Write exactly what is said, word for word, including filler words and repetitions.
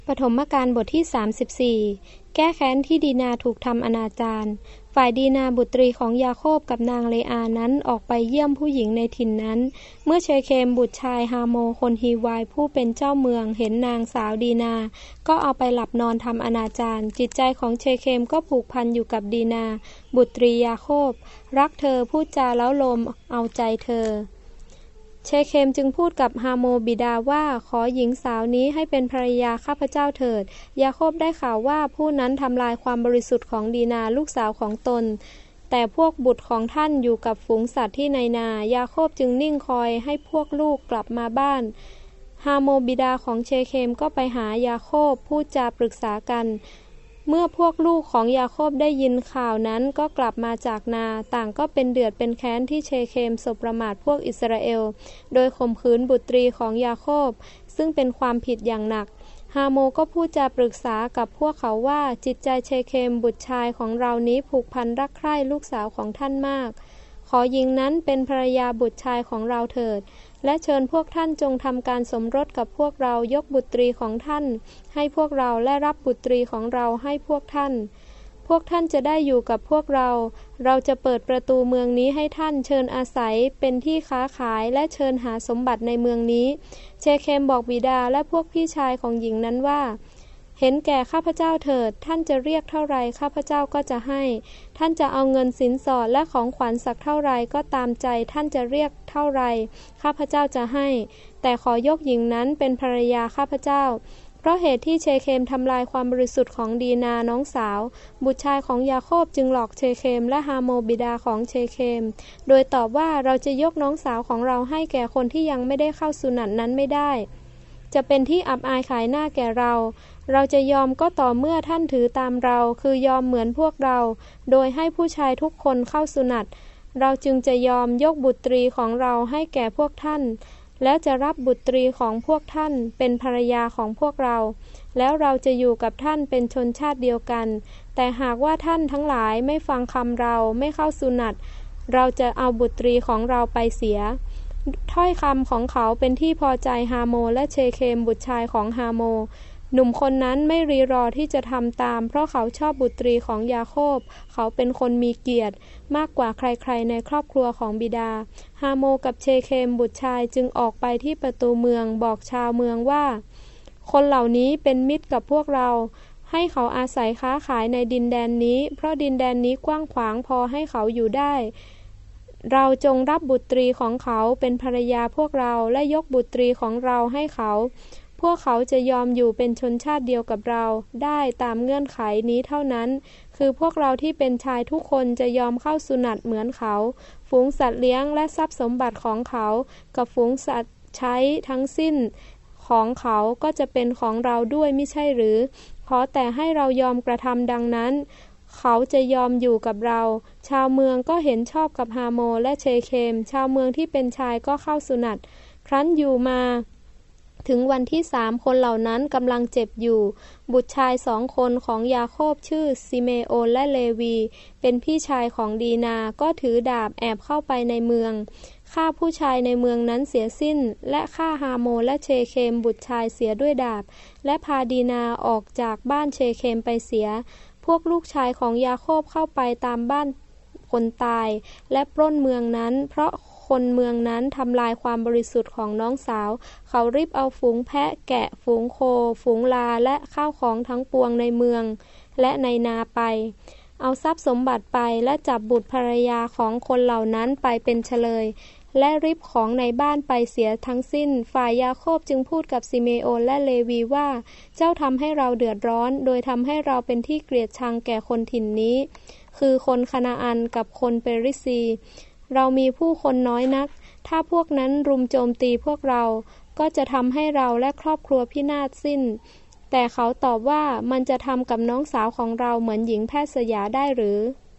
ปฐมกาลบทที่สามสิบสี่แก้แค้นที่ดีนาถูกทำอนาจารฝ่ายดีนาบุตรีของยาโคบกับนางเลอานั้นออกไปเยี่ยมผู้หญิงในถิ่นนั้นเมื่อเชเคมบุตรชายฮาโมคนฮีวายผู้เป็นเจ้าเมืองเห็นนางสาวดีนาก็เอาไปหลับนอนทำอนาจารจิตใจของเชเคมก็ผูกพันอยู่กับดีนาบุตรียาโคบรักเธอพูดจาเล้าโลมเอาใจเธอเชเคมจึงพูดกับฮาโมบิดาว่าขอหญิงสาวนี้ให้เป็นภรรยาข้าพเจ้าเถิดยาโคบได้ข่าวว่าผู้นั้นทำลายความบริสุทธิ์ของดีนาลูกสาวของตนแต่พวกบุตรของท่านอยู่กับฝูงสัตว์ที่ในนายาโคบจึงนิ่งคอยให้พวกลูกกลับมาบ้านฮาโมบิดาของเชเคมก็ไปหายาโคบพูดจาปรึกษากันเมื่อพวกลูกของยาโคบได้ยินข่าวนั้นก็กลับมาจากนาต่างก็เป็นเดือดเป็นแค้นที่เชเคมสบประมาทพวกอิสราเอลโดยข่มขืนบุตรีของยาโคบซึ่งเป็นความผิดอย่างหนักฮาโมก็พูดจาปรึกษากับพวกเขาว่าจิตใจเชเคมบุตรชายของเรานี้ผูกพันรักใคร่ลูกสาวของท่านมากขอหญิงนั้นเป็นภรรยาบุตรชายของเราเถิดและเชิญพวกท่านจงทำการสมรสกับพวกเรายกบุตรีของท่านให้พวกเราและรับบุตรีของเราให้พวกท่านพวกท่านจะได้อยู่กับพวกเราเราจะเปิดประตูเมืองนี้ให้ท่านเชิญอาศัยเป็นที่ค้าขายและเชิญหาสมบัติในเมืองนี้เชเคมบอกบิดาและพวกพี่ชายของหญิงนั้นว่าเห็นแก่ข้าพเจ้าเถิดท่านจะเรียกเท่าไรข้าพเจ้าก็จะให้ท่านจะเอาเงินสินสอดและของขวัญสักเท่าไรก็ตามใจท่านจะเรียกเท่าไรข้าพเจ้าจะให้แต่ขอยกหญิงนั้นเป็นภรรยาข้าพเจ้าเพราะเหตุที่เชเคมทำลายความบริสุทธิ์ของดีนาน้องสาวบุตรชายของยาโคบจึงหลอกเชเคมและฮาโมบิดาของเชเคมโดยตอบว่าเราจะยกน้องสาวของเราให้แก่คนที่ยังไม่ได้เข้าสุนัตนั้นไม่ได้จะเป็นที่อับอายขายหน้าแก่เราเราจะยอมก็ต่อเมื่อท่านถือตามเราคือยอมเหมือนพวกเราโดยให้ผู้ชายทุกคนเข้าสุนัตเราจึงจะยอมยกบุตรีของเราให้แก่พวกท่านแล้วจะรับบุตรีของพวกท่านเป็นภรรยาของพวกเราแล้วเราจะอยู่กับท่านเป็นชนชาติเดียวกันแต่หากว่าท่านทั้งหลายไม่ฟังคำเราไม่เข้าสุนัตเราจะเอาบุตรีของเราไปเสียถ้อยคำของเขาเป็นที่พอใจฮาโมและเชเคมบุตรชายของฮาโมหนุ่มคนนั้นไม่รีรอที่จะทำตามเพราะเขาชอบบุตรีของยาโคบเขาเป็นคนมีเกียรติมากกว่าใครๆในครอบครัวของบิดาฮาโมกับเชเคมบุตรชายจึงออกไปที่ประตูเมืองบอกชาวเมืองว่าคนเหล่านี้เป็นมิตรกับพวกเราให้เขาอาศัยค้าขายในดินแดนนี้เพราะดินแดนนี้กว้างขวางพอให้เขาอยู่ได้เราจงรับบุตรีของเขาเป็นภรรยาพวกเราและยกบุตรีของเราให้เขาพวกเขาจะยอมอยู่เป็นชนชาติเดียวกับเราได้ตามเงื่อนไขนี้เท่านั้นคือพวกเราที่เป็นชายทุกคนจะยอมเข้าสุนัตเหมือนเขาฝูงสัตว์เลี้ยงและทรัพย์สมบัติของเขากับฝูงสัตว์ใช้ทั้งสิ้นของเขาก็จะเป็นของเราด้วยไม่ใช่หรือขอแต่ให้เรายอมกระทำดังนั้นเขาจะยอมอยู่กับเราชาวเมืองก็เห็นชอบกับฮาโมและเชเคมชาวเมืองที่เป็นชายก็เข้าสุนัตครั้นอยู่มาถึงวันที่สามคนเหล่านั้นกำลังเจ็บอยู่บุตรชายสองคนของยาโคบชื่อซิเมโอนและเลวีเป็นพี่ชายของดีนาก็ถือดาบแอบเข้าไปในเมืองฆ่าผู้ชายในเมืองนั้นเสียสิ้นและฆ่าฮาโมและเชเคมบุตรชายเสียด้วยดาบและพาดีนาออกจากบ้านเชเคมไปเสียพวกลูกชายของยาโคบเข้าไปตามบ้านคนตายและปล้นเมืองนั้นเพราะคนเมืองนั้นทำลายความบริสุทธิ์ของน้องสาวเขารีบเอาฝูงแพะแกะฝูงโคฝูงลาและข้าวของทั้งปวงในเมืองและในนาไปเอาทรัพย์สมบัติไปและจับบุตรภรรยาของคนเหล่านั้นไปเป็นเฉลยและริบของในบ้านไปเสียทั้งสิ้นฝ่ายยาโคบจึงพูดกับซิเมโอนและเลวีว่าเจ้าทำให้เราเดือดร้อนโดยทำให้เราเป็นที่เกลียดชังแก่คนถิ่นนี้คือคนคานาอันกับคนเปริซีเรามีผู้คนน้อยนักถ้าพวกนั้นรุมโจมตีพวกเราก็จะทำให้เราและครอบครัวพินาศสิ้นแต่เขาตอบว่ามันจะทำกับน้องสาวของเราเหมือนหญิงแพทย์สยาได้หรือ